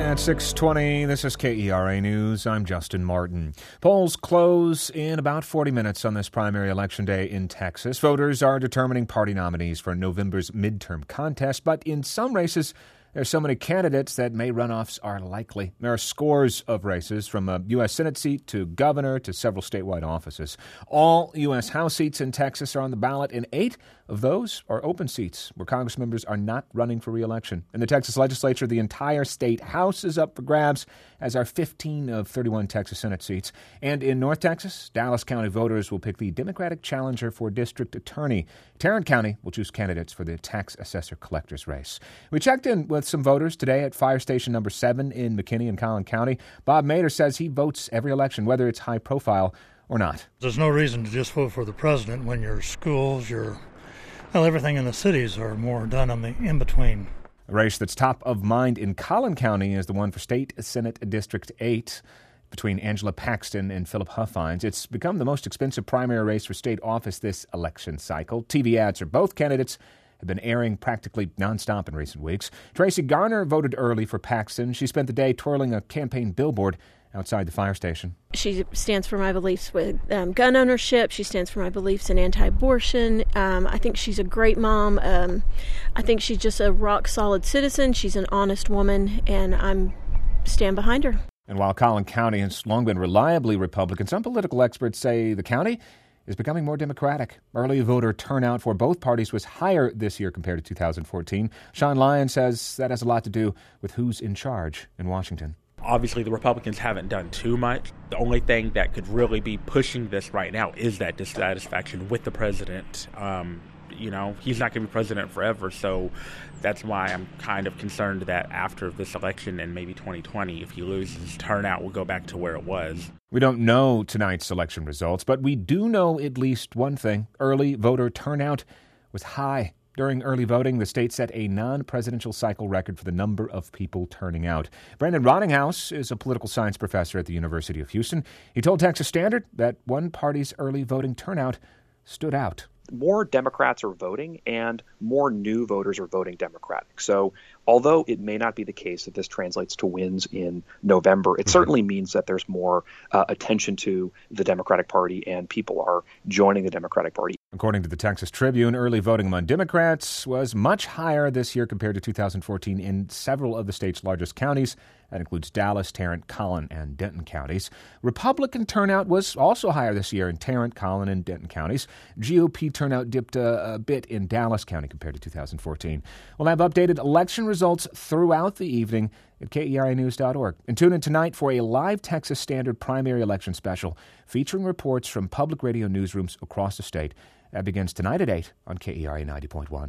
At 6:20, this is KERA News. I'm Justin Martin. Polls close in about 40 minutes on this primary election day in Texas. Voters are determining party nominees for November's midterm contest, but in some races, there's so many candidates that May runoffs are likely. There are scores of races from a U.S. Senate seat to governor to several statewide offices. All U.S. House seats in Texas are on the ballot, and 8 of those are open seats where Congress members are not running for re-election. In the Texas legislature, the entire state House is up for grabs, as are 15 of 31 Texas Senate seats. And in North Texas, Dallas County voters will pick the Democratic challenger for district attorney. Tarrant County will choose candidates for the tax assessor collector's race. We checked in with some voters today at Fire Station number 7 in McKinney and Collin County. Bob Mader says he votes every election, whether it's high profile or not. There's no reason to just vote for the president when your schools, everything in the cities are more done on the in-between. The race that's top of mind in Collin County is the one for State Senate District 8 between Angela Paxton and Philip Huffines. It's become the most expensive primary race for state office this election cycle. TV ads for both candidates have been airing practically nonstop in recent weeks. Tracy Garner voted early for Paxton. She spent the day twirling a campaign billboard outside the fire station. She stands for my beliefs with gun ownership. She stands for my beliefs in anti-abortion. I think she's a great mom. I think she's just a rock-solid citizen. She's an honest woman, and I stand behind her. And while Collin County has long been reliably Republican, some political experts say the county is becoming more Democratic. Early voter turnout for both parties was higher this year compared to 2014. Sean Lyon says that has a lot to do with who's in charge in Washington. Obviously, the Republicans haven't done too much. The only thing that could really be pushing this right now is that dissatisfaction with the president. He's not going to be president forever, so that's why I'm kind of concerned that after this election and maybe 2020, if he loses, turnout will go back to where it was. We don't know tonight's election results, but we do know at least one thing. Early voter turnout was high. During early voting, the state set a non-presidential cycle record for the number of people turning out. Brandon Rottinghaus is a political science professor at the University of Houston. He told Texas Standard that one party's early voting turnout stood out. More Democrats are voting and more new voters are voting Democratic. So although it may not be the case that this translates to wins in November, it certainly means that there's more attention to the Democratic Party and people are joining the Democratic Party. According to the Texas Tribune, early voting among Democrats was much higher this year compared to 2014 in several of the state's largest counties. That includes Dallas, Tarrant, Collin, and Denton counties. Republican turnout was also higher this year in Tarrant, Collin, and Denton counties. GOP turnout dipped a bit in Dallas County compared to 2014. We'll have updated election results throughout the evening at KERAnews.org. And tune in tonight for a live Texas Standard primary election special featuring reports from public radio newsrooms across the state. That begins tonight at 8 on KERA 90.1.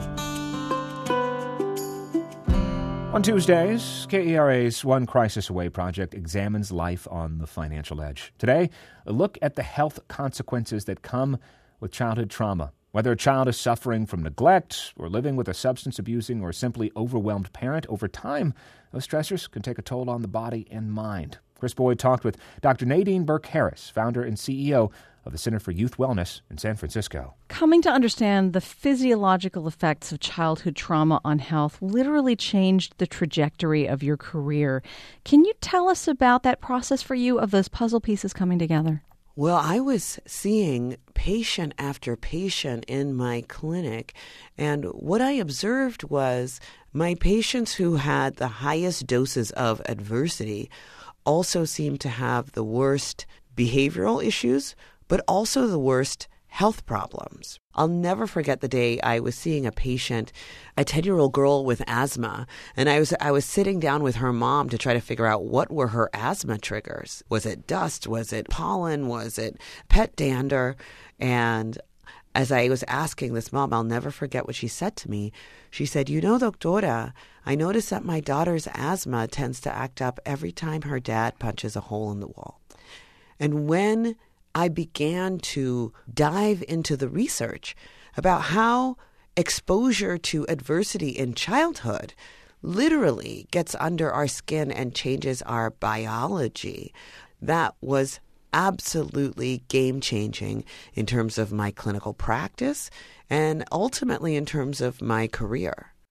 On Tuesdays, KERA's One Crisis Away project examines life on the financial edge. Today, a look at the health consequences that come with childhood trauma. Whether a child is suffering from neglect or living with a substance-abusing or simply overwhelmed parent, over time, those stressors can take a toll on the body and mind. Chris Boyd talked with Dr. Nadine Burke-Harris, founder and CEO of the Center for Youth Wellness in San Francisco. Coming to understand the physiological effects of childhood trauma on health literally changed the trajectory of your career. Can you tell us about that process for you of those puzzle pieces coming together? Well, I was seeing patient after patient in my clinic, and what I observed was my patients who had the highest doses of adversity also seemed to have the worst behavioral issues, but also the worst health problems. I'll never forget the day I was seeing a patient, a 10-year-old girl with asthma, and I was sitting down with her mom to try to figure out what were her asthma triggers. Was it dust? Was it pollen? Was it pet dander? And as I was asking this mom, I'll never forget what she said to me. She said, doctora, I notice that my daughter's asthma tends to act up every time her dad punches a hole in the wall. And when I began to dive into the research about how exposure to adversity in childhood literally gets under our skin and changes our biology, that was absolutely game-changing in terms of my clinical practice and ultimately in terms of my career.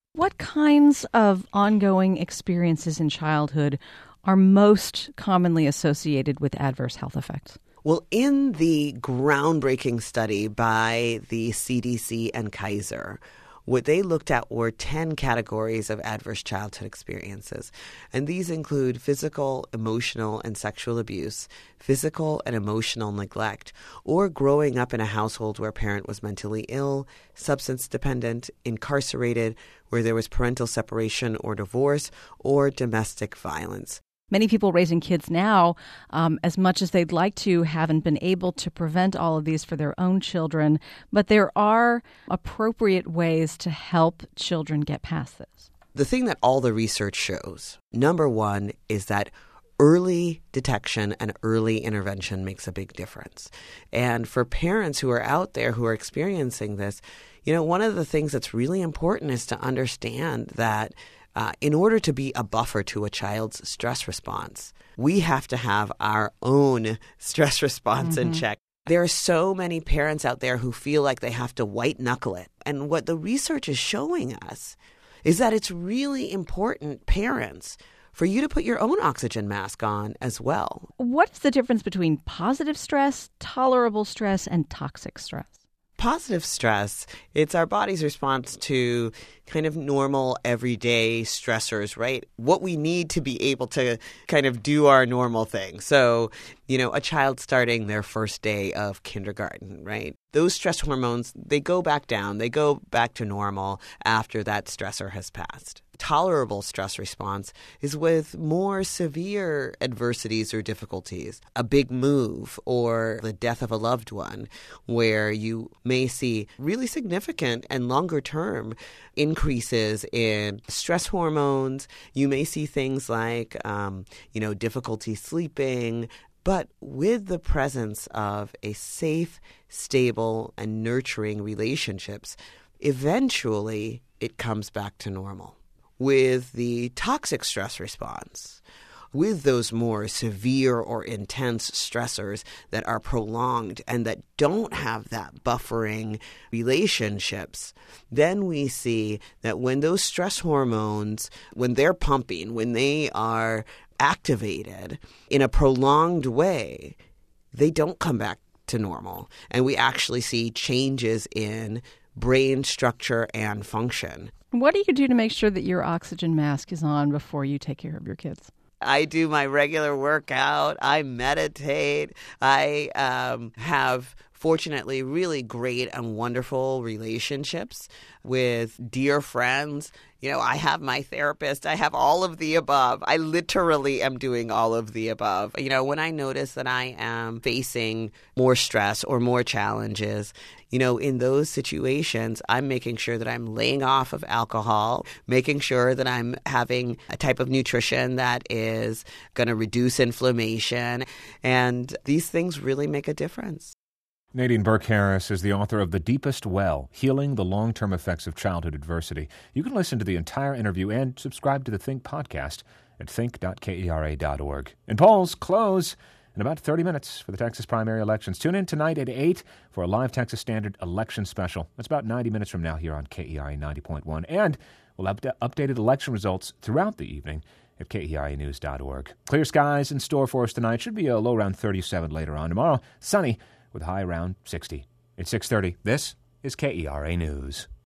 What kinds of ongoing experiences in childhood are most commonly associated with adverse health effects? Well, in the groundbreaking study by the CDC and Kaiser, what they looked at were 10 categories of adverse childhood experiences. And these include physical, emotional, and sexual abuse, physical and emotional neglect, or growing up in a household where a parent was mentally ill, substance dependent, incarcerated, where there was parental separation or divorce, or domestic violence. Many people raising kids now, as much as they'd like to, haven't been able to prevent all of these for their own children. But there are appropriate ways to help children get past this. The thing that all the research shows, number one, is that early detection and early intervention makes a big difference. And for parents who are out there who are experiencing this, one of the things that's really important is to understand that in order to be a buffer to a child's stress response, we have to have our own stress response in check. There are so many parents out there who feel like they have to white knuckle it. And what the research is showing us is that it's really important, parents, for you to put your own oxygen mask on as well. What's the difference between positive stress, tolerable stress, and toxic stress? Positive stress, it's our body's response to kind of normal, everyday stressors, right? What we need to be able to kind of do our normal thing. So, a child starting their first day of kindergarten, right? Those stress hormones, they go back down. They go back to normal after that stressor has passed. Tolerable stress response is with more severe adversities or difficulties, a big move or the death of a loved one, where you may see really significant and longer term increases in stress hormones. You may see things like, difficulty sleeping. But with the presence of a safe, stable, and nurturing relationships, eventually it comes back to normal. With the toxic stress response, with those more severe or intense stressors that are prolonged and that don't have that buffering relationships, then we see that when those stress hormones, when they're pumping, when they are activated in a prolonged way, they don't come back to normal. And we actually see changes in brain structure and function. What do you do to make sure that your oxygen mask is on before you take care of your kids? I do my regular workout. I meditate. I have, fortunately, really great and wonderful relationships with dear friends. I have my therapist. I have all of the above. I literally am doing all of the above. When I notice that I am facing more stress or more challenges, in those situations, I'm making sure that I'm laying off of alcohol, making sure that I'm having a type of nutrition that is going to reduce inflammation. And these things really make a difference. Nadine Burke-Harris is the author of The Deepest Well, Healing the Long-Term Effects of Childhood Adversity. You can listen to the entire interview and subscribe to the Think podcast at think.kera.org. And polls close in about 30 minutes for the Texas primary elections. Tune in tonight at 8 for a live Texas Standard election special. That's about 90 minutes from now here on KERA 90.1. And we'll have updated election results throughout the evening at KERAnews.org. Clear skies in store for us tonight. Should be a low around 37 later on. Tomorrow, sunny with high around 60. It's 6:30. This is KERA News.